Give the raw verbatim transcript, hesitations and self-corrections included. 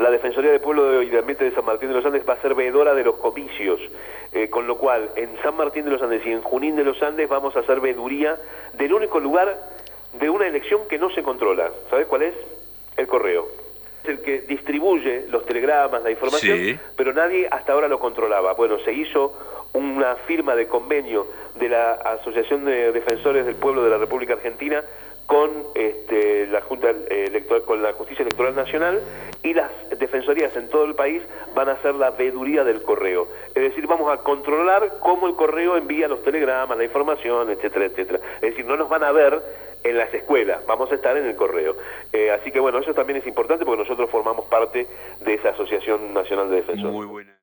la Defensoría del Pueblo y del Ambiente de San Martín de los Andes va a ser veedora de los comicios, eh, con lo cual en San Martín de los Andes y en Junín de los Andes vamos a hacer veeduría del único lugar de una elección que no se controla. ¿Sabes cuál es? El correo. Es el que distribuye los telegramas, la información, sí, pero nadie hasta ahora lo controlaba. Bueno, se hizo una firma de convenio de la Asociación de Defensores del Pueblo de la República Argentina con este, la Junta Electoral, con la Justicia Electoral Nacional, y las defensorías en todo el país van a hacer la veeduría del correo. Es decir, vamos a controlar cómo el correo envía los telegramas, la información, etcétera, etcétera. Es decir, no nos van a ver en las escuelas, vamos a estar en el correo. Eh, así que bueno, eso también es importante porque nosotros formamos parte de esa Asociación Nacional de Defensores. Muy buena.